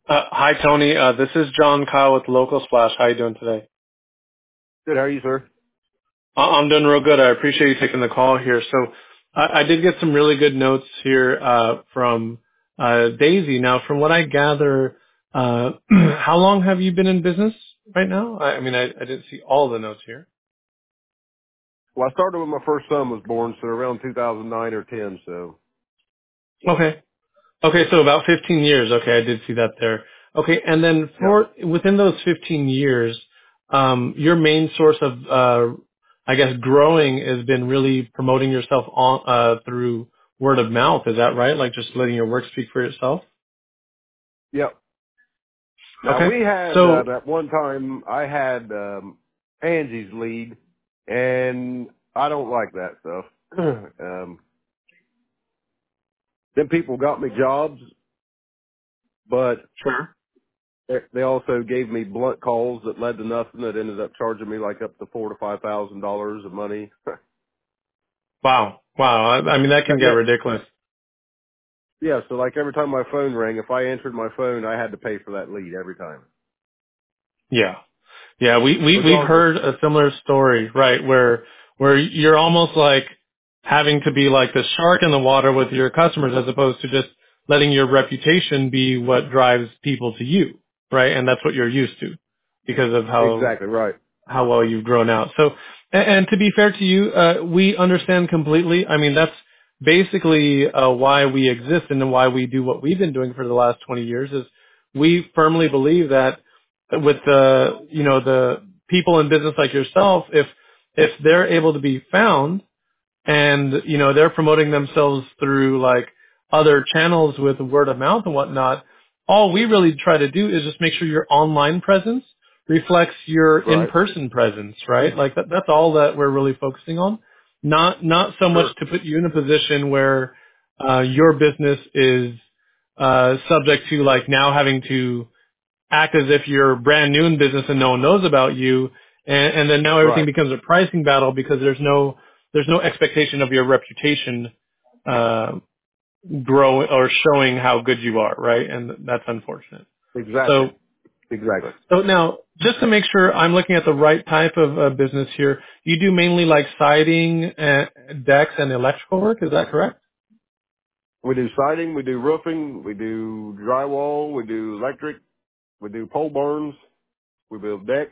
Hi, Tony. This is John Kyle with Local Splash. How you doing today? Good. How are you, sir? I'm doing real good. I appreciate you taking the call here. So I did get some really good notes here from Daisy. Now, from what I gather, how long have you been in business right now? I didn't see all the notes here. Well, I started when my first son was born, so around 2009 or 10. So, Okay. Okay, so about 15 years. Okay, I did see that there. Okay, and then yeah, for within those 15 years, your main source of, I guess, growing has been really promoting yourself on through word of mouth. Is that right? Like just letting your work speak for itself. yeah. Now Okay, we had so at one time I had Angie's lead, and I don't like that stuff. Then people got me jobs, but sure. they also gave me blunt calls that led to nothing. That ended up charging me like up to $4,000 to $5,000 of money. Wow, wow. I mean, that can get That ridiculous. yeah. So like every time my phone rang, if I answered my phone, I had to pay for that lead every time, Yeah. Yeah, we've regardless. heard a similar story, right? Where you're almost like having to be like the shark in the water with your customers as opposed to just letting your reputation be what drives people to you, right? And that's what you're used to because of Exactly right. how well you've grown out. So, and to be fair to you, we understand completely. I mean, that's basically why we exist and why we do what we've been doing for the last 20 years is we firmly believe that with the people in business like yourself, if they're able to be found, and they're promoting themselves through like other channels with word of mouth and whatnot, all we really try to do is just make sure your online presence reflects your Right. in-person presence, right? Like that's all that we're really focusing on. Not so much Sure. to put you in a position where your business is subject to like now having to act as if you're brand new in business and no one knows about you, and then now everything Right. becomes a pricing battle because there's no expectation of your reputation uh, grow or showing how good you are, right? And that's unfortunate. Exactly. So Exactly. so now, just to make sure I'm looking at the right type of business here, you do mainly like siding, decks, and electrical work. Is that correct? We do siding, we do roofing, we do drywall, we do electric, we do pole barns, we build decks.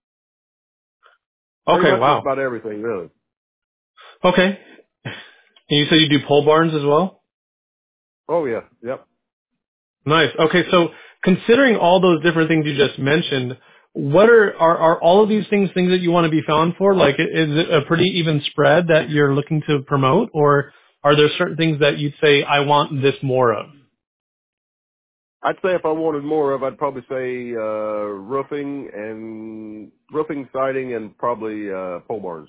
Pretty Okay, much just wow. about everything, really. Okay. And you said you do pole barns as well? Oh yeah. Yep. Nice. Okay, so considering all those different things you just mentioned, what are all of these things that you want to be found for? Like, is it a pretty even spread that you're looking to promote, or are there certain things that you'd say I want this more of? I'd say if I wanted more of, I'd probably say roofing, siding, and probably pole barns.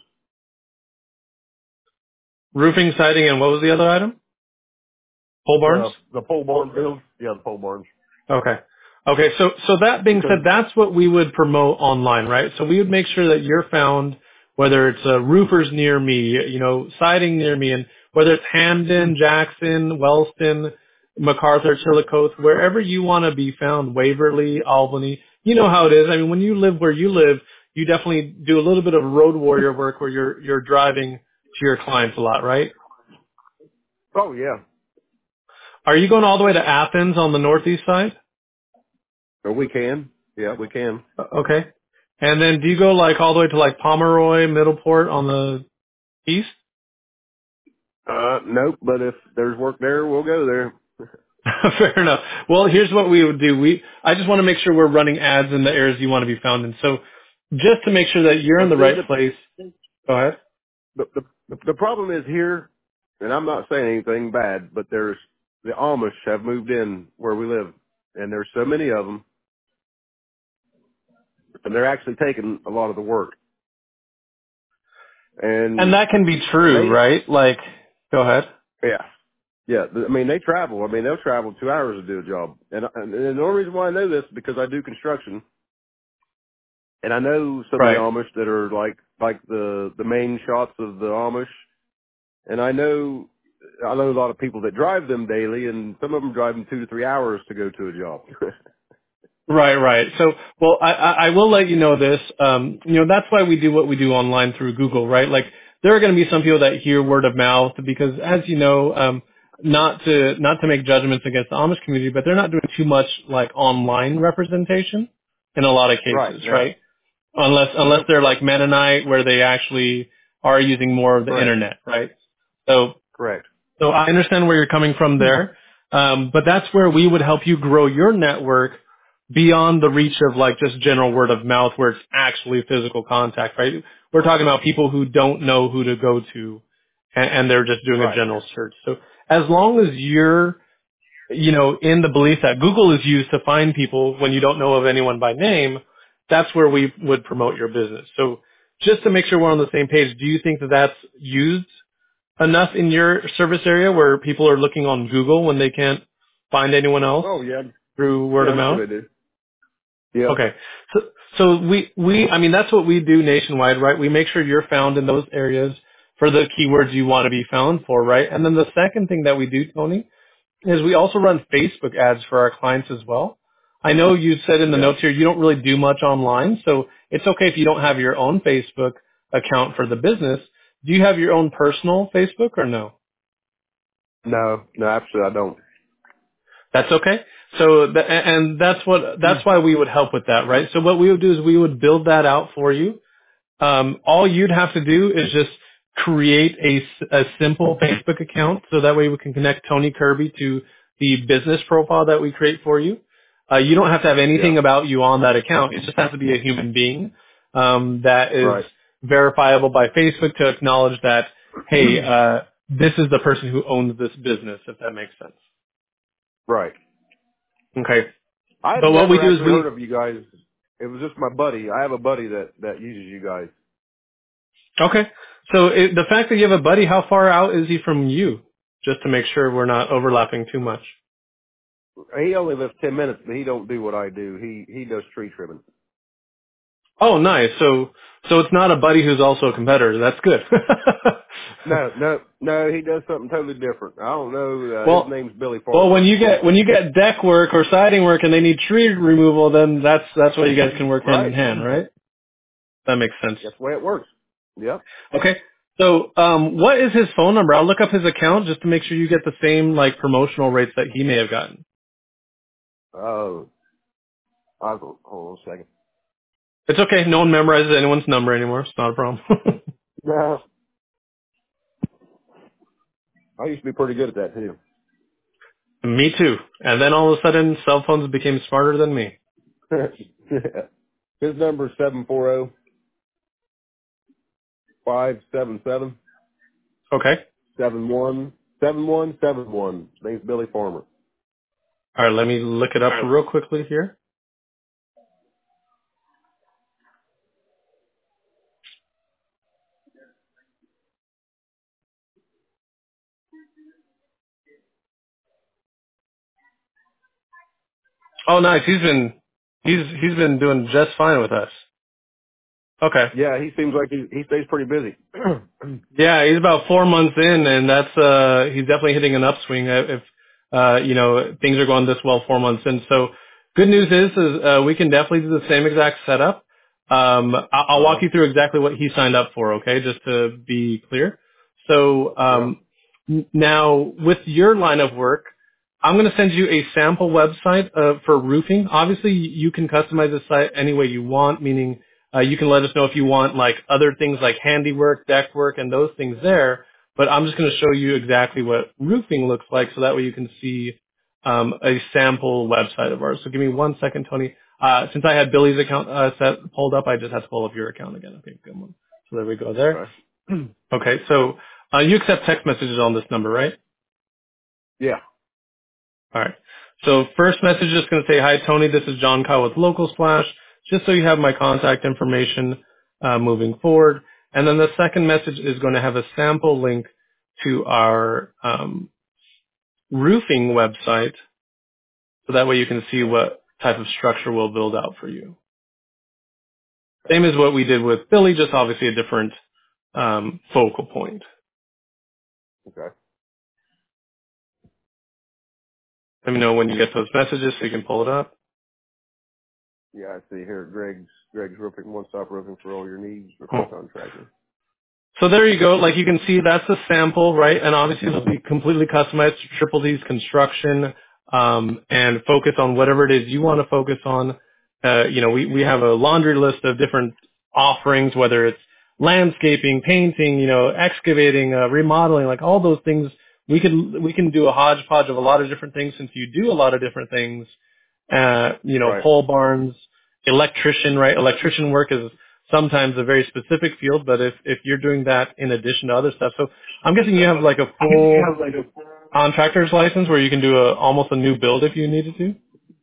Roofing, siding, and what was the other item? Pole barns. The pole barn builds, yeah, the pole barns. Okay. Okay. So that being said, Because that's what we would promote online, right? So we would make sure that you're found, whether it's roofers near me, siding near me, and whether it's Hamden, Jackson, Wellston, MacArthur, Chillicothe, wherever you want to be found, Waverly, Albany, you know how it is. I mean, when you live where you live, you definitely do a little bit of road warrior work where you're driving to your clients a lot, right? oh yeah, Are you going all the way to Athens on the northeast side? or we can, yeah, we can. Okay. And then do you go like all the way to like Pomeroy, Middleport on the east? Nope, but if there's work there, we'll go there. Fair enough. Well, here's what we would do. I just want to make sure we're running ads in the areas you want to be found in. So just to make sure that you're in Well, the see, right place. Go ahead. the problem is here, and I'm not saying anything bad, but the Amish have moved in where we live, and there's so many of them, and they're actually taking a lot of the work. And And that can be true, they, right? Like, go ahead. yeah, yeah. I mean, they travel. I mean, they'll travel 2 hours to do a job. And the only reason why I know this is because I do construction, and I know some of the Right. Amish that are like the main shots of the Amish, and I know a lot of people that drive them daily, and some of them drive them 2 to 3 hours to go to a job. Right, right. So, well, I will let you know this. That's why we do what we do online through Google, right? Like, there are going to be some people that hear word of mouth because, as you know, not to make judgments against the Amish community, but they're not doing too much like online representation in a lot of Right. cases, Yeah. right? Unless Nope. they're like Mennonite, where they actually are using more of the Correct. internet, right? So Correct. So I understand where you're coming from there, but that's where we would help you grow your network beyond the reach of like just general word of mouth, where it's actually physical contact, right? We're talking about people who don't know who to go to, and they're just doing a Right. general search. So as long as you're, in the belief that Google is used to find people when you don't know of anyone by name, that's where we would promote your business. So just to make sure we're on the same page, do you think that that's used enough in your service area where people are looking on Google when they can't find anyone else Oh yeah. through word Yeah, of I'm sure mouth? they do. Yep. Okay. So I mean, that's what we do nationwide, right? We make sure you're found in those areas for the keywords you want to be found for, right? And then the second thing that we do, Tony, is we also run Facebook ads for our clients as well. I know you said in the Yeah. notes here you don't really do much online, so it's okay if you don't have your own Facebook account for the business. Do you have your own personal Facebook or no? No, no, actually I don't. That's okay. So, and that's why we would help with that, right? So what we would do is we would build that out for you. All you'd have to do is just create a simple Facebook account so that way we can connect Tony Kirby to the business profile that we create for you. You don't have to have Yeah. anything about you on that account. It just has to be a human being that is Right. verifiable by Facebook to acknowledge that, hey, this is the person who owns this business, if that makes sense. Right. Okay. I had But what we never do is actually heard of you guys. It was just my buddy. I have a buddy that uses you guys. okay. So the fact that you have a buddy, how far out is he from you? Just to make sure we're not overlapping too much. He only lives 10 minutes, but he don't do what I do. He does tree trimming. Oh, nice. So it's not a buddy who's also a competitor. That's good. No, no, no. He does something totally different. I don't know. His well, name's Billy well, Farmer. when you get deck work or siding work and they need tree removal, then that's why you guys can work hand in Right. hand, right? That makes sense. That's the way it works. Yep. Okay. So, what is his phone number? I'll look up his account just to make sure you get the same like promotional rates that he may have gotten. Oh, hold on a second. It's okay. No one memorizes anyone's number anymore. It's not a problem. No, I used to be pretty good at that too. Me too. And then all of a sudden, cell phones became smarter than me. His number is 740-577-7171. Okay. His name's Billy Farmer. All right. Let me look it up real quickly here. Oh, nice. He's been doing just fine with us. Okay. Yeah, he seems like he stays pretty busy. Yeah, he's about 4 months in, and that's he's definitely hitting an upswing if things are going this well 4 months in. So good news is we can definitely do the same exact setup. I'll walk Uh-huh. you through exactly what he signed up for, okay, just to be clear. So Yeah. now with your line of work, I'm going to send you a sample website for roofing. Obviously, you can customize the site any way you want, meaning you can let us know if you want like other things like handiwork, deck work, and those things there. But I'm just going to show you exactly what roofing looks like, so that way you can see a sample website of ours. So give me 1 second, Tony. Since I had Billy's account pulled up, I just had to pull up your account again. Okay, good one. So there we go there. Okay. Okay, so you accept text messages on this number, right? Yeah. All right. So first message is going to say, hi, Tony. This is John Kyle with Local Splash, just so you have my contact information moving forward. And then the second message is going to have a sample link to our roofing website, so that way you can see what type of structure we'll build out for you. Same as what we did with Billy, just obviously a different focal point. Okay. Let me know when you get those messages so you can pull it up. Yeah, I see here. Greg's roofing, one-stop roofing for all your needs, roofing Cool. contractor. So there you go. Like you can see, that's a sample, right? And obviously it'll be completely customized to Triple D's construction, and focus on whatever it is you want to focus on. We have a laundry list of different offerings, whether it's landscaping, painting, excavating, remodeling, like all those things. We can do a hodgepodge of a lot of different things since you do a lot of different things. Right. Pole barns, electrician, right? Electrician work is sometimes a very specific field, but if you're doing that in addition to other stuff, so I'm guessing you have like a full contractor's license where you can do almost a new build if you needed to.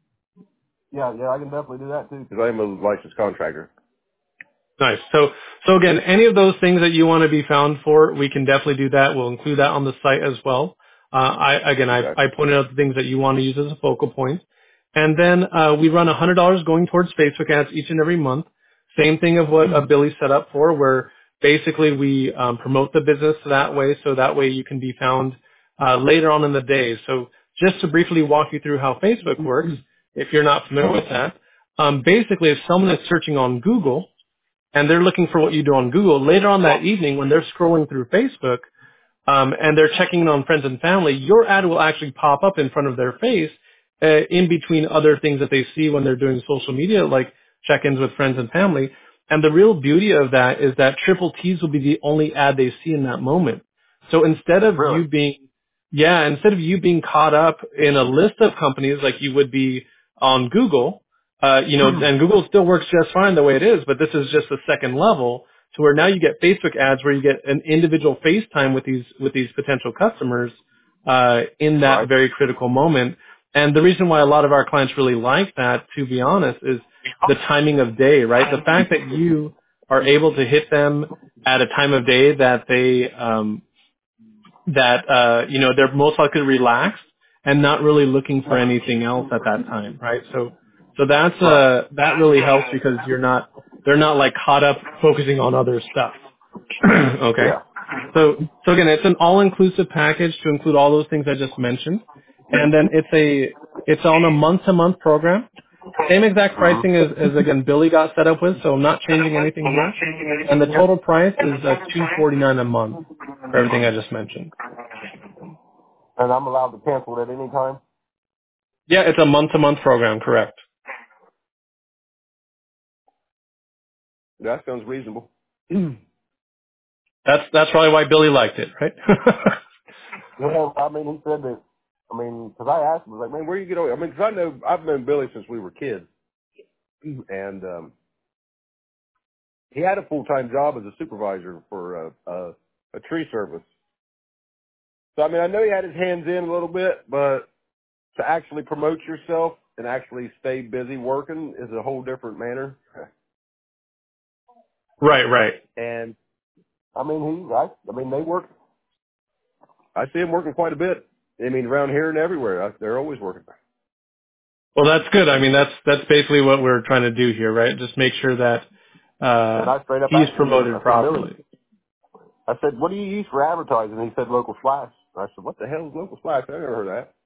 Yeah, I can definitely do that too. Because I am a licensed contractor. Nice. So again, any of those things that you want to be found for, we can definitely do that. We'll include that on the site as well. Okay. I pointed out the things that you want to use as a focal point. And then, we run $100 going towards Facebook ads each and every month. Same thing of what Billy set up for, where basically we, promote the business that way, so that way you can be found, later on in the day. So just to briefly walk you through how Facebook works, if you're not familiar with that, basically if someone is searching on Google, and they're looking for what you do on Google, later on that evening when they're scrolling through Facebook, and they're checking in on friends and family, your ad will actually pop up in front of their face, in between other things that they see when they're doing social media, like check-ins with friends and family. And the real beauty of that is that Triple T's will be the only ad they see in that moment. So Really? instead of you being caught up in a list of companies like you would be on Google, and Google still works just fine the way it is, but this is just the second level to where now you get Facebook ads where you get an individual FaceTime with these potential customers, in that Right. very critical moment. And the reason why a lot of our clients really like that, to be honest, is the timing of day, right? The fact that you are able to hit them at a time of day that they're most likely relaxed and not really looking for anything else at that time, right? So Right. that really helps because they're not like caught up focusing on other stuff. Okay. Yeah. So again, it's an all-inclusive package to include all those things I just mentioned. And then it's on a month-to-month program. Same exact hmm pricing as again Billy got set up with, so I'm not changing anything here. And the total price is $249 a month for everything I just mentioned. And I'm allowed to cancel at any time? Yeah, it's a month-to-month program, correct. That sounds reasonable. That's probably why Billy liked it, right? Well, I mean, he said that, because I asked him, I was like, man, where you get over? Because I've known Billy since we were kids. And he had a full-time job as a supervisor for a tree service. So, I know he had his hands in a little bit, but to actually promote yourself and actually stay busy working is a whole different manner. Right. And, they work. I see them working quite a bit. Around here and everywhere. They're always working. Well, that's good. I mean, that's basically what we're trying to do here, right? Just make sure that And I straight up he's asked him, promoted I said, Billy, properly. I said, what do you use for advertising? And he said, Local Flash. I said, what the hell is Local Flash? I never heard of that.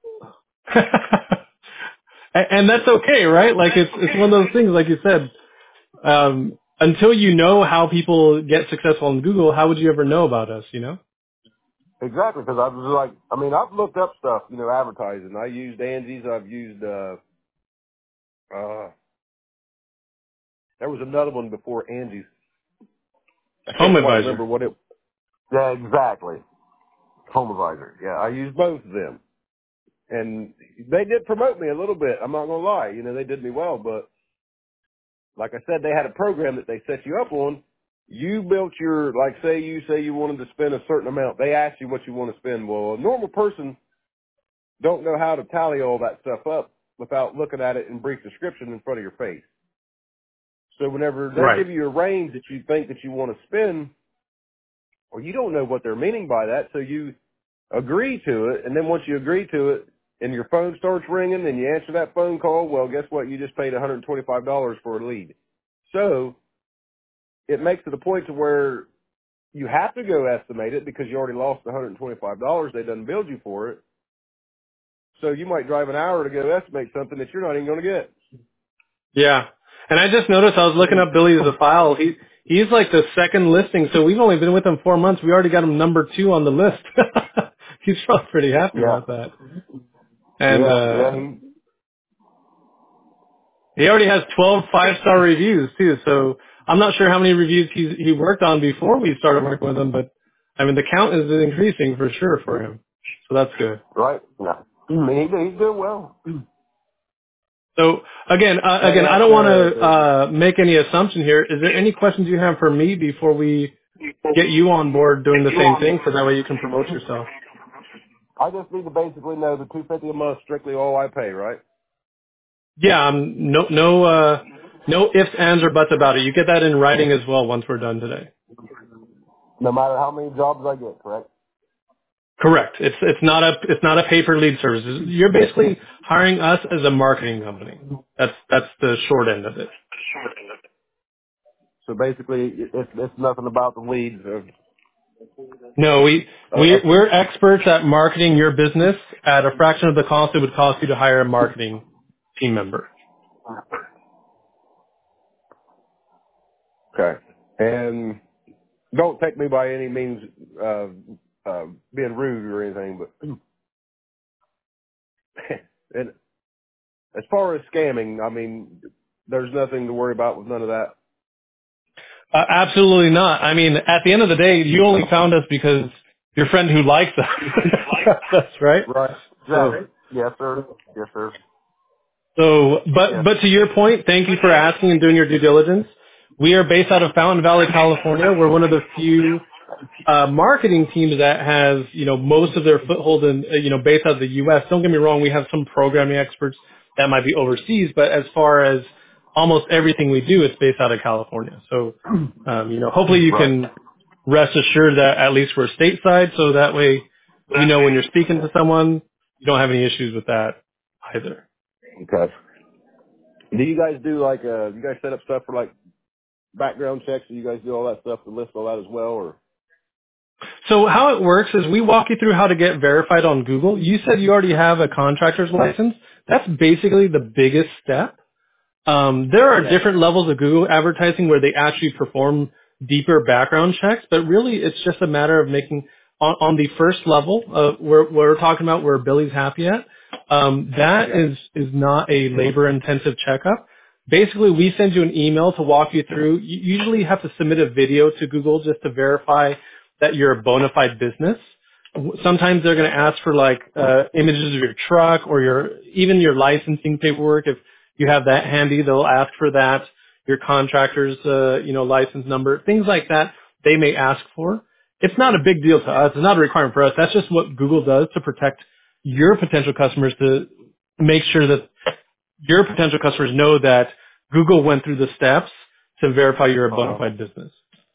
And that's okay, right? Like it's one of those things, like you said, until you know how people get successful on Google, how would you ever know about us, you know? Exactly, because I was like, I've looked up stuff, advertising. I used Angie's. I've used, there was another one before Angie's. I Home can't quite Advisor. remember what it. Yeah, exactly. Home Advisor. Yeah, I used both of them, and they did promote me a little bit. I'm not gonna lie. They did me well, but like I said, they had a program that they set you up on. You built your, like, say you wanted to spend a certain amount. They asked you what you want to spend. Well, a normal person don't know how to tally all that stuff up without looking at it in brief description in front of your face. So whenever they Right. give you a range that you think that you want to spend, or you don't know what they're meaning by that, so you agree to it, and then once you agree to it, and your phone starts ringing, and you answer that phone call, well, guess what? You just paid $125 for a lead. So it makes it a point to where you have to go estimate it because you already lost $125. They done billed you for it. So you might drive an hour to go estimate something that you're not even going to get. Yeah. And I just noticed I was looking up Billy as a file. He's like the second listing, so we've only been with him 4 months. We already got him number 2 on the list. He's probably pretty happy Yeah. about that. And Yeah. Yeah. he already has 12 5-star reviews too. So I'm not sure how many reviews he worked on before we started working with him, but I mean the count is increasing for sure for him. So that's good. Right. Yeah. He's doing well. So again, I That don't want to make any assumption here. Is there any questions you have for me before we get you on board doing the same thing, so that way you can promote yourself? I just need to basically know the $250 a month strictly all I pay, right? Yeah, no ifs, ands, or buts about it. You get that in writing as well once we're done today. No matter how many jobs I get, correct? Correct. It's not a pay per lead service. You're basically hiring us as a marketing company. That's the short end of it. So basically, it's nothing about the leads. No, Uh, we're experts at marketing your business at a fraction of the cost it would cost you to hire a marketing team member. okay. And don't take me by any means being rude or anything, but and as far as scamming, I mean, there's nothing to worry about with none of that. Absolutely not. I mean, at the end of the day, you only found us because your friend who likes us. That's right. Right. So, Exactly. Yes, sir. Yes, sir. but Yes. but to your point, thank you for asking and doing your due diligence. We are based out of Fountain Valley, California. We're one of the few marketing teams that has, most of their foothold in, based out of the U.S. Don't get me wrong, we have some programming experts that might be overseas, but as far as almost everything we do, it's based out of California. So, hopefully you Right. can rest assured that at least we're stateside, so that way, when you're speaking to someone, you don't have any issues with that either. Okay. Do you guys do like you guys set up stuff for like background checks? Do you guys do all that stuff to list all that as well, or? So how it works is we walk you through how to get verified on Google. You said you already have a contractor's license. That's basically the biggest step. There are Yeah. different levels of Google advertising where they actually perform deeper background checks, but really it's just a matter of making on the first level where we're talking about where Billy's happy at. That Yeah. is not a labor intensive checkup. Basically, we send you an email to walk you through. You usually have to submit a video to Google just to verify that you're a bona fide business. Sometimes they're going to ask for like images of your truck or even your licensing paperwork. If you have that handy, they'll ask for that. Your contractor's license number, things like that. They may ask for. It's not a big deal to us. It's not a requirement for us. That's just what Google does to protect your potential customers, to make sure that your potential customers know that Google went through the steps to verify you're a bona Uh-huh. fide business.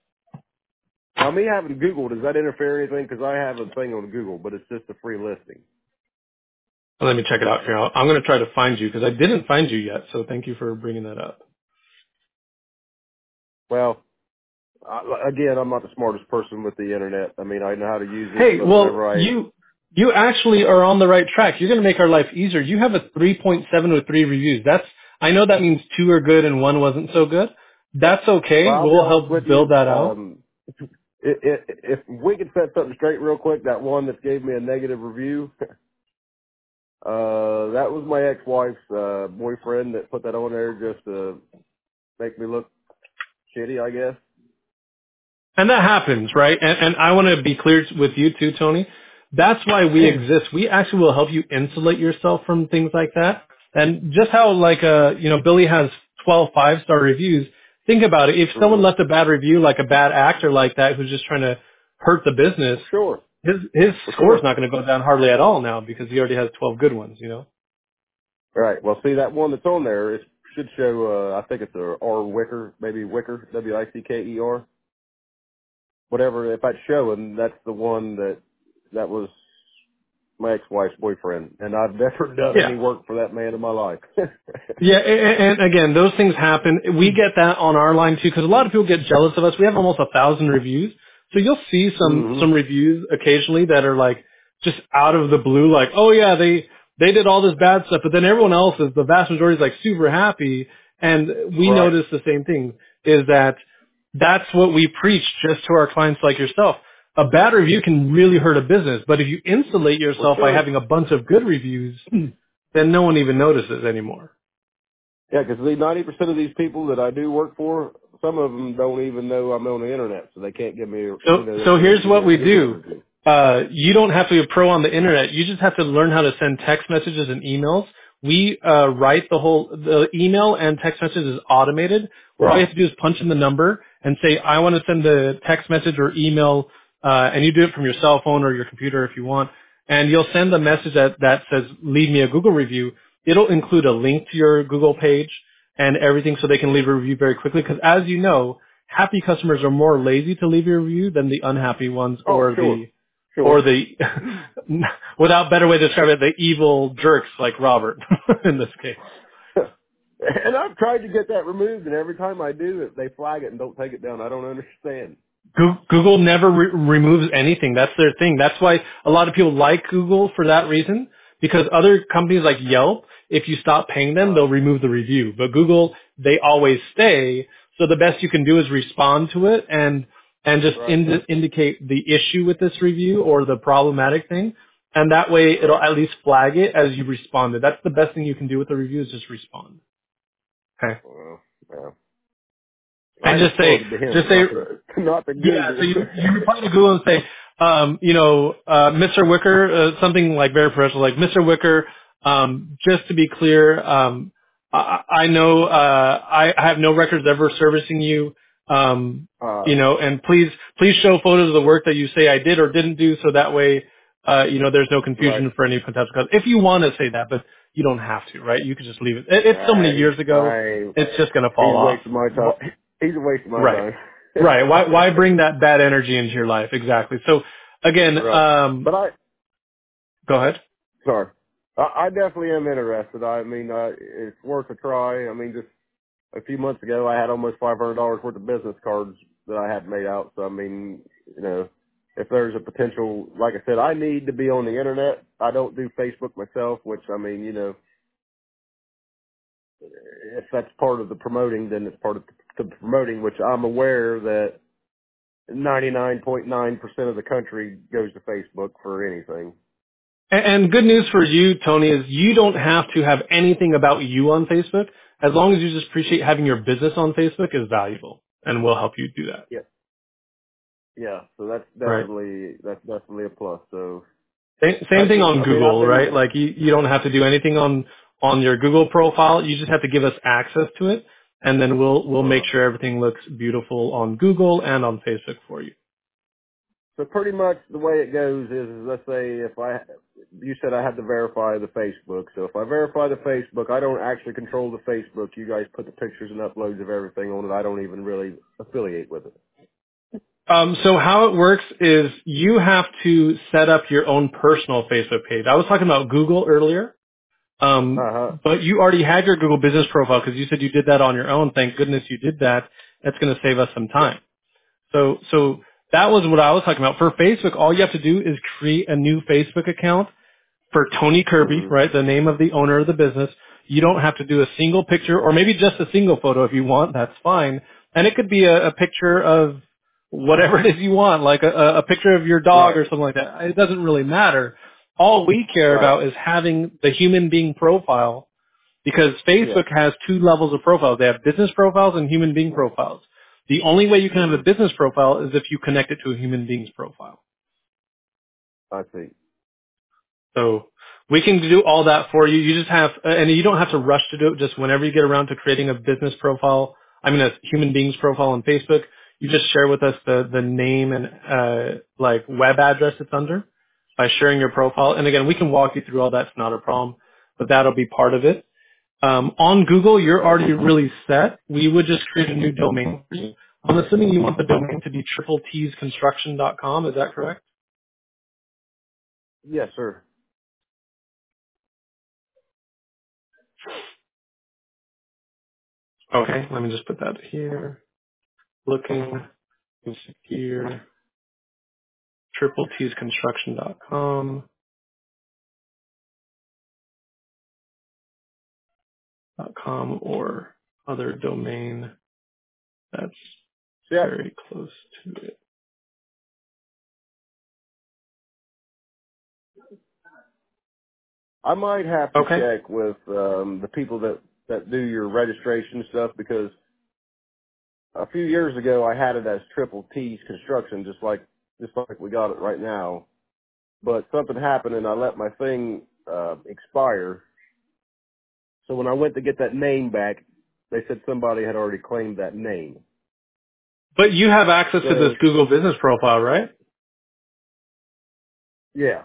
Now, me having Google, does that interfere anything? Because I have a thing on Google, but it's just a free listing. Let me check it out here. I'm going to try to find you because I didn't find you yet. So thank you for bringing that up. Well, again, I'm not the smartest person with the internet. I mean, I know how to use it, Hey, but well, whenever I, you actually are on the right track. You're going to make our life easier. You have a 3.703 reviews. I know that means 2 are good and 1 wasn't so good. That's okay. well, I'll be We'll honest with help build you. that out. If we could set something straight real quick, that one that gave me a negative review, that was my ex-wife's boyfriend that put that on there just to make me look shitty, I guess. And that happens, right? And I want to be clear with you too, Tony. That's why we exist. We actually will help you insulate yourself from things like that. And just how Billy has 12 5-star reviews. Think about it. If someone hmm left a bad review, like a bad actor like that, who's just trying to hurt the business, For sure. his For score's sure. not going to go down hardly at all now because he already has 12 good ones. All right. Well, see that one that's on there. It should show. I think it's a R Wicker, maybe Wicker, Wicker, whatever. If that's showing, that's the one that was my ex-wife's boyfriend, and I've never done Yeah. any work for that man in my life. Yeah, and again, those things happen. We get that on our line too, because a lot of people get jealous of us. We have almost 1,000 reviews, so you'll see hmm some reviews occasionally that are like just out of the blue, like, oh yeah, they did all this bad stuff, but then everyone else is, the vast majority is like super happy, And we Right. notice the same thing, is that that's what we preach just to our clients like yourself. A bad review can really hurt a business, but if you insulate For yourself by sure. having a bunch of good reviews, then no one even notices anymore. Yeah, because 90% of these people that I do work for, some of them don't even know I'm on the internet, so they can't give me, they So can't even here's give me what a we Google do. review. You don't have to be a pro on the internet. You just have to learn how to send text messages and emails. We write the email and text message is automated. Where all you have to do is punch in the number and say, I want to send the text message or email, and you do it from your cell phone or your computer if you want. And you'll send a message that says, leave me a Google review. It'll include a link to your Google page and everything so they can leave a review very quickly. Because as you know, happy customers are more lazy to leave a review than the unhappy ones Oh, or sure. or Sure. the without better way to describe it, the evil jerks like Robert in this case. And I've tried to get that removed, and every time I do it, they flag it and don't take it down. I don't understand. Google never removes anything. That's their thing. That's why a lot of people like Google for that reason, because other companies like Yelp, if you stop paying them, they'll remove the review. But Google, they always stay. So the best you can do is respond to it and just Right. indicate the issue with this review or the problematic thing. And that way it'll Right. at least flag it as you responded. That's the best thing you can do with the review is just respond. Okay. Well, yeah. I And just say, responded to him, just say, not to yeah, so Google. you reply to Google and say, Mr. Wicker, something like very professional, like Mr. Wicker, just to be clear, I know, I have no records ever servicing you, and please show photos of the work that you say I did or didn't do so that way, there's no Right. confusion for any potential customers. If you want to say that, but you don't have to, right? You could just leave it. It's so many years ago, it's just going to He's fall a off. waste of my time. He's a waste of my Right. time. Right. Why bring that bad energy into your life? Exactly. So again, Right. But go ahead. sorry. I definitely am interested. I mean, it's worth a try. I mean, just a few months ago, I had almost $500 worth of business cards that I had made out. So, I mean, if there's a potential, like I said, I need to be on the internet. I don't do Facebook myself, which, I mean, if that's part of the promoting, then it's part of the promoting, which I'm aware that 99.9% of the country goes to Facebook for anything. And good news for you, Tony, is you don't have to have anything about you on Facebook. As long as you just appreciate having your business on Facebook is valuable, and we'll help you do that. Yeah. Yeah. So Right. that's definitely a plus. So Same that's, thing on I mean, I've Google, been, right? Like you don't have to do anything on your Google profile. You just have to give us access to it, and then we'll make sure everything looks beautiful on Google and on Facebook for you. so pretty much the way it goes is, let's say you said I had to verify the Facebook. So if I verify the Facebook, I don't actually control the Facebook. You guys put the pictures and uploads of everything on it. I don't even really affiliate with it. So how it works is you have to set up your own personal Facebook page. I was talking about Google earlier, Uh-huh. but you already had your Google business profile because you said you did that on your own. Thank goodness you did that. That's going to save us some Yeah. time. So that was what I was talking about. For Facebook, all you have to do is create a new Facebook account for Tony Kirby, Hmm. right? The name of the owner of the business. You don't have to do a single picture or maybe just a single photo if you want. That's fine. And it could be a picture of whatever it is you want, like a picture of your dog Right. or something like that. It doesn't really matter. All we care Right. about is having the human being profile because Yeah. Facebook has two levels of profiles. They have business profiles and human being profiles. The only way you can have Hmm. a business profile is if you connect it to a human being's profile. I see. So we can do all that for you. You just have, and you don't have to rush to do it. Just whenever you get around to creating a business profile, a human beings profile on Facebook, you just share with us the name and, like web address it's under by sharing your profile. And again, we can walk you through all that's not a problem, but that'll be part of it. On Google, you're already really set. We would just create a new domain for you. I'm assuming you want the domain to be triple-tsconstruction.com. Is that correct? Yes, sir. Okay, let me just put that here. Looking here, triple-tsconstruction.com, .com or other domain that's Yeah, very close to it. I might have to Okay. check with the people that do your registration stuff because a few years ago I had it as Triple T's Construction, just like we got it right now. But something happened and I let my thing expire. So when I went to get that name back, they said somebody had already claimed that name. But you have access to this So Google business profile, right? yeah.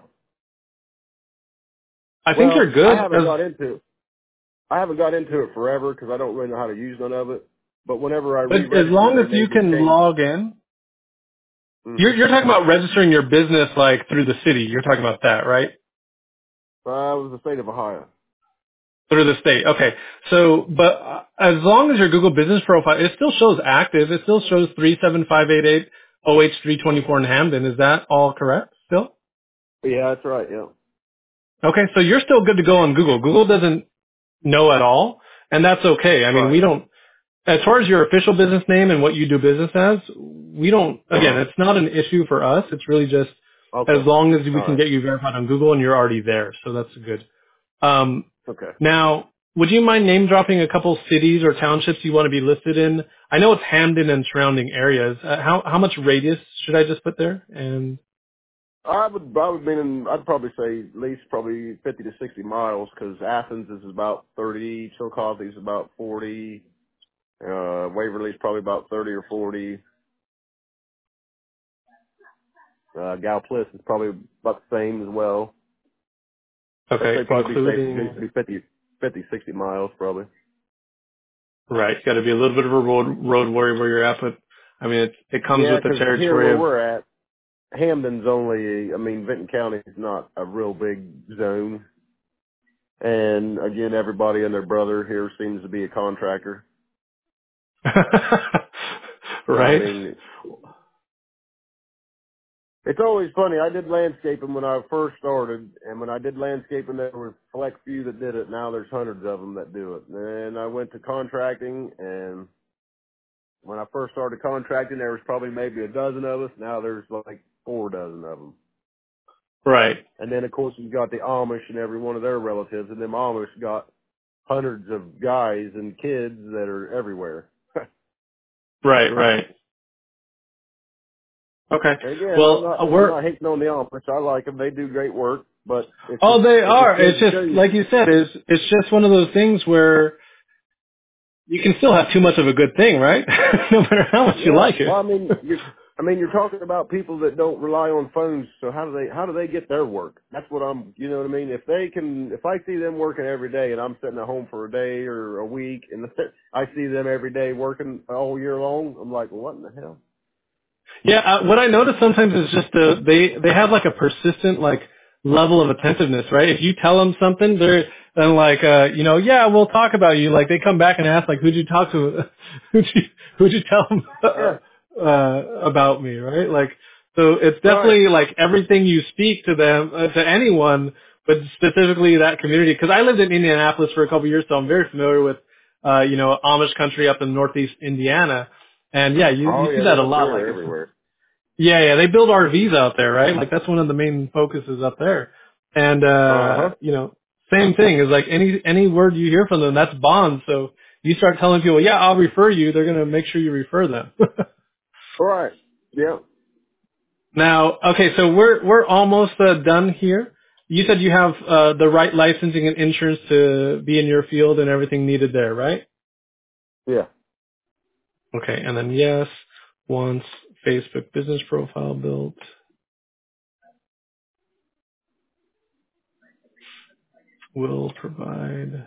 I think Well, you're good as, I haven't got into it forever because I don't really know how to use none of it. But whenever I but as re-registered, long they as you made me can change. log in, Mm-hmm. you're talking about registering your business like through the city. You're talking about that, right? I was the state of Ohio. Through the state. Okay. So, but as long as your Google business profile, it still shows active. It still shows 37588 OH324 in Hamden. Is that all correct still? Yeah, that's right. Yeah. Okay. So you're still good to go on Google. Google doesn't know at all. And that's okay. I mean, Right. we don't, as far as your official business name and what you do business as, we don't, Uh again, huh. it's not an issue for us. It's really just as Okay. long as we All can right. get you verified on Google and you're already there. So that's good. Um, Okay. now, would you mind name dropping a couple cities or townships you want to be listed in? I know it's Hamden and surrounding areas. How much radius should I just put there? And I would mean, I'd probably say at least probably 50 to 60 miles because Athens is about 30, Chillicothe is about 40, Waverly's probably about 30 or 40, Galplis is probably about the same as well. I'd okay, say probably be safe, including needs to be 50, 60 miles probably. right, got to be a little bit of a road warrior where you're at, but I mean it comes Yeah, with the because here territory where of. we're at, Hamden's only, I mean, Vinton County is not a real big zone. And again, everybody and their brother here seems to be a contractor. So, I Right. mean, it's always funny. I did landscaping when I first started, and when I did landscaping, there were a select few that did it. Now there's hundreds of them that do it. And I went to contracting, and when I first started contracting, there was probably maybe a dozen of us. Now there's like 4 dozen of them. Right. And then, of course, you've got the Amish and every one of their relatives, and them Amish got hundreds of guys and kids that are everywhere. Right. Right. Okay. And again, I'm Well, not I'm we're not hating on the Amish. I like them. They do great work, but oh, they it just are. goes It's to just show you. like you said. It's just one of those things where you can still have too much of a good thing, right? No matter how much you Yeah. like Well, it. you're talking about people that don't rely on phones. So how do they get their work? That's what you know what I mean? If I see them working every day and I'm sitting at home for a day or a week and I see them every day working all year long, I'm like, well, what in the hell? Yeah, what I notice sometimes is just they have like a persistent like level of attentiveness, right? If you tell them something, they're then like yeah, we'll talk about you. Like they come back and ask like who'd you talk to, who'd you tell them Yeah. about me, right? Like so it's Right. definitely like everything you speak to them to anyone, but specifically that community. Because I lived in Indianapolis for a couple of years, so I'm very familiar with Amish country up in northeast Indiana. And yeah, you Oh see yeah, that a they're lot. they're Like it's everywhere. yeah, they build RVs out there, right? Like that's one of the main focuses up there. And Uh huh. same thing is like any word you hear from them, that's bond. So you start telling people, yeah, I'll refer you, they're gonna make sure you refer them. Right. Yeah. Now, okay, so we're almost done here. You said you have the right licensing and insurance to be in your field and everything needed there, right? Yeah. Okay, and then yes, once Facebook business profile built, will provide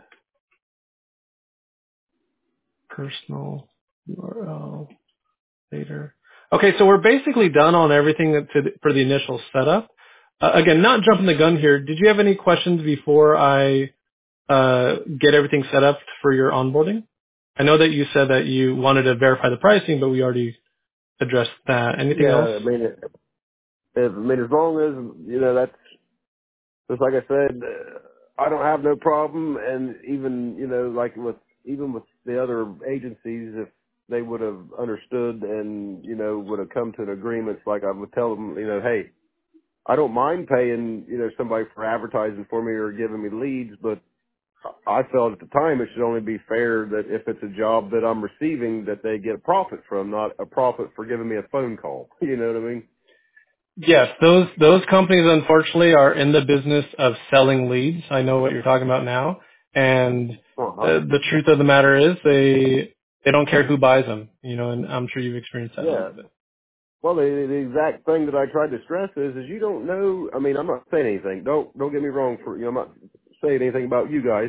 personal URL later. Okay, so we're basically done on everything for the initial setup. Again, not jumping the gun here. Did you have any questions before I get everything set up for your onboarding? I know that you said that you wanted to verify the pricing, but we already addressed that. Anything else? Yeah. I mean, as long as that's just like I said, I don't have no problem, and even like with even with the other agencies, if they would have understood and, would have come to an agreement, like I would tell them, hey, I don't mind paying, somebody for advertising for me or giving me leads, but I felt at the time it should only be fair that if it's a job that I'm receiving, that they get a profit from, not a profit for giving me a phone call. You know what I mean? Yes, those companies unfortunately are in the business of selling leads. I know what you're talking about now, and Uh-huh. the truth of the matter is they don't care who buys them. And I'm sure you've experienced that a Yeah. little bit. Well, the exact thing that I tried to stress is you don't know. I mean, I'm not saying anything. Don't get me wrong. I'm not saying anything about you guys.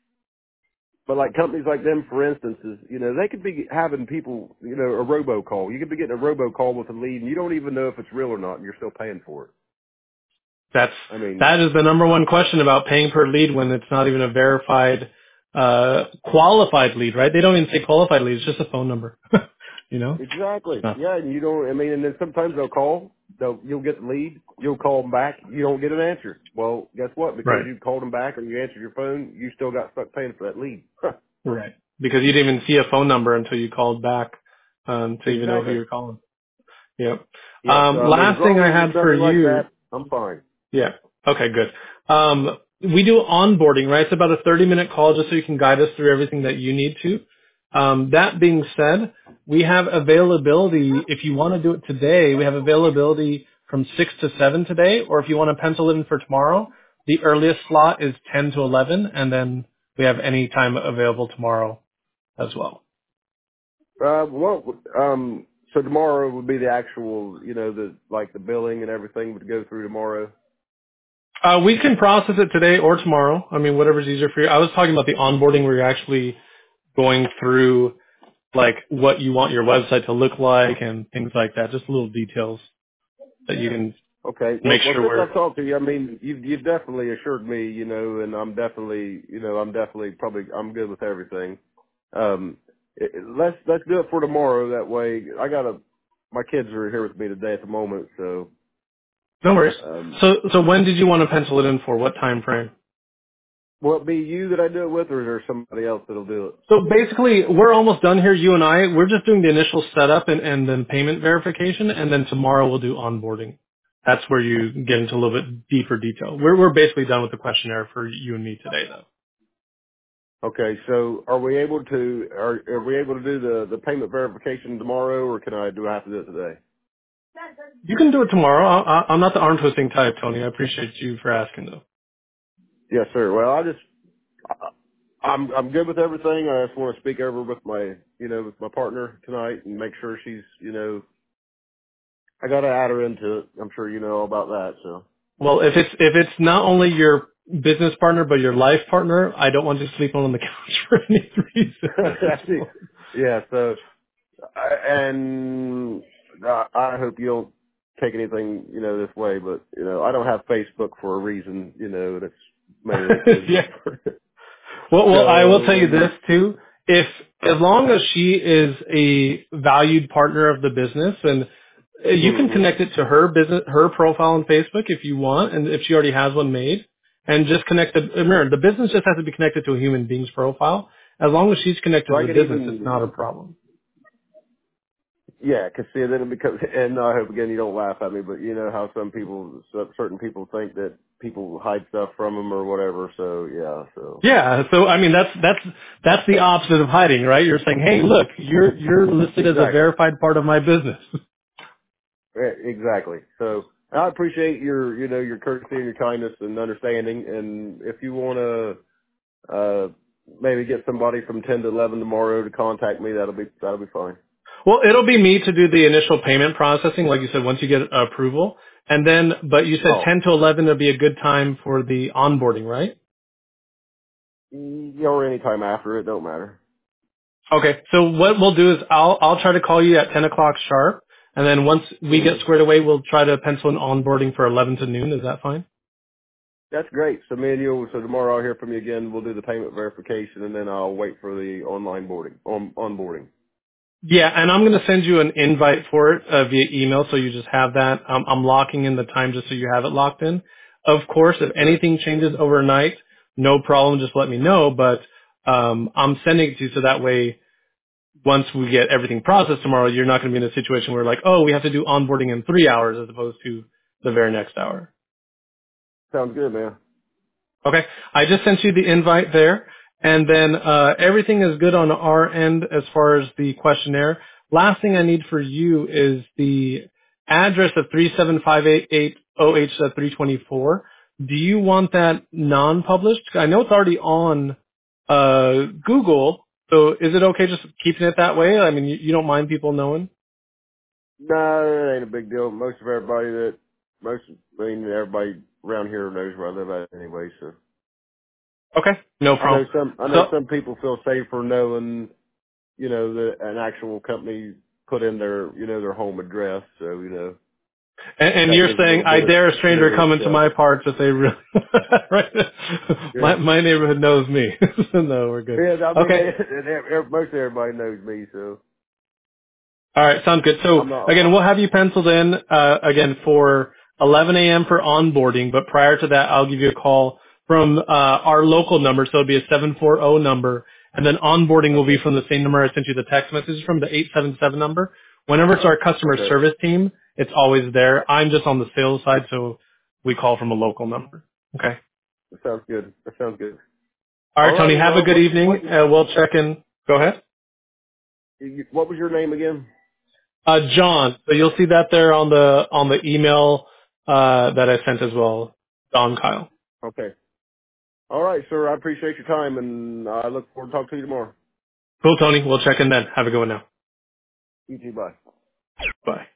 But like companies like them, for instance, they could be having people, a robocall. You could be getting a robocall with a lead, and you don't even know if it's real or not, and you're still paying for it. That's I mean, that is the number one question about paying per lead when it's not even a verified qualified lead, right? They don't even say qualified lead; it's just a phone number. exactly. It's not Yeah, and you don't. I mean, and then sometimes they'll call. You'll get the lead. You'll call them back. You don't get an answer. Well, guess what? Because right, you called them back or you answered your phone, you still got stuck paying for that lead. right, because you didn't even see a phone number until you called back to even know who Exactly. you're calling. Yep. Yeah. So I mean, as Last thing I long as had it's for nothing like you. that, I'm fine. Yeah. Okay, good. We do onboarding, right? It's about a 30-minute call just so you can guide us through everything that you need to. That being said, we have availability. If you want to do it today, we have availability from 6 to 7 today, or if you want to pencil it in for tomorrow, the earliest slot is 10 to 11, and then we have any time available tomorrow as well. Well, so tomorrow would be the actual, the billing and everything would go through tomorrow. We can process it today or tomorrow. I mean, whatever's easier for you. I was talking about the onboarding where you're actually going through like what you want your website to look like and things like that. Just little details that you can Okay. make Well, sure since we're. I've talked to you, I mean, you've definitely assured me, and I'm definitely probably, I'm good with everything. Let's do it for tomorrow. That way, my kids are here with me today at the moment, so, No worries. um, So when did you want to pencil it in for? What time frame? will it be you that I do it with, or is there somebody else that'll do it? So basically, we're almost done here, you and I. We're just doing the initial setup and then payment verification, and then tomorrow we'll do onboarding. That's where you get into a little bit deeper detail. We're basically done with the questionnaire for you and me today, though. Okay, so are we able to do the payment verification tomorrow, or do I have to do it today? You can do it tomorrow. I'm not the arm twisting type, Tony. I appreciate you for asking, though. Yes, sir. Well, I'm good with everything. I just want to speak over with with my partner tonight and make sure she's, I got to add her into it. I'm sure you know all about that. So. Well, if it's not only your business partner but your life partner, I don't want you sleeping on the couch for any reason at this point. Yeah. So, and I hope you don't take anything, this way, but I don't have Facebook for a reason. That's mainly because Yeah. Well, I will tell so you this too. If as long as she is a valued partner of the business, and you can hmm connect it to her business, her profile on Facebook if you want, and if she already has one made, and just connect the. Remember, the business just has to be connected to a human being's profile. As long as she's connected so to I the could business, it's even not a problem. Yeah, cause see, then it becomes, and I hope again you don't laugh at me, but you know how certain people think that people hide stuff from them or whatever. So yeah, so Yeah, so I mean that's the opposite of hiding, right? You're saying, hey, look, you're listed as a exactly, verified part of my business. exactly. So I appreciate your courtesy and your kindness and understanding. And if you want to maybe get somebody from 10 to 11 tomorrow to contact me, that'll be fine. Well, it'll be me to do the initial payment processing, like you said, once you get approval, and then, but you said Oh, 10 to 11 would be a good time for the onboarding, right? or any time after, it don't matter. Okay, so what we'll do is I'll try to call you at 10 o'clock sharp, and then once we hmm get squared away, we'll try to pencil an onboarding for 11 to noon. Is that fine? That's great. So me and you, so tomorrow I'll hear from you again. We'll do the payment verification and then I'll wait for the online onboarding. Yeah, and I'm going to send you an invite for it via email, so you just have that. I'm locking in the time just so you have it locked in. Of course, if Sure. anything changes overnight, no problem, just let me know. But I'm sending it to you so that way once we get everything processed tomorrow, you're not going to be in a situation where like, oh, we have to do onboarding in 3 hours as opposed to the very next hour. Sounds good, man. Okay. I just sent you the invite there. And then everything is good on our end as far as the questionnaire. Last thing I need for you is the address of 37588 OH324. Do you want that non-published? I know it's already on Google. So is it okay just keeping it that way? I mean, you don't mind people knowing? No, it ain't a big deal. Everybody around here knows where I live at anyway, so. Okay. No problem. I know So, some people feel safer knowing, that an actual company put in their home address, so, and that you're gives a saying, little I bit of dare a stranger come into reassurance. my parts if they really, right? Yeah. My neighborhood knows me. No, we're good. Yeah, I mean, Okay. most everybody knows me, so All right. Sounds good. So I'm not. again, we'll have you penciled in, again for 11 a.m. for onboarding, but prior to that, I'll give you a call from, our local number. So it'll be a 740 number. And then onboarding will be Okay. from the same number I sent you the text message from, the 877 number. Whenever it's our customer Okay. service team, it's always there. I'm just on the sales side, so we call from a local number. Okay. That sounds good. That sounds good. All All right, Tony, righty. have a Well, good evening. We'll check in. Go ahead. what was your name again? John. So you'll see that there on the email that I sent as well. Don Kyle. Okay. All right, sir. I appreciate your time, and I look forward to talking to you tomorrow. Cool, Tony. We'll check in then. Have a good one now. You too. Bye. Bye.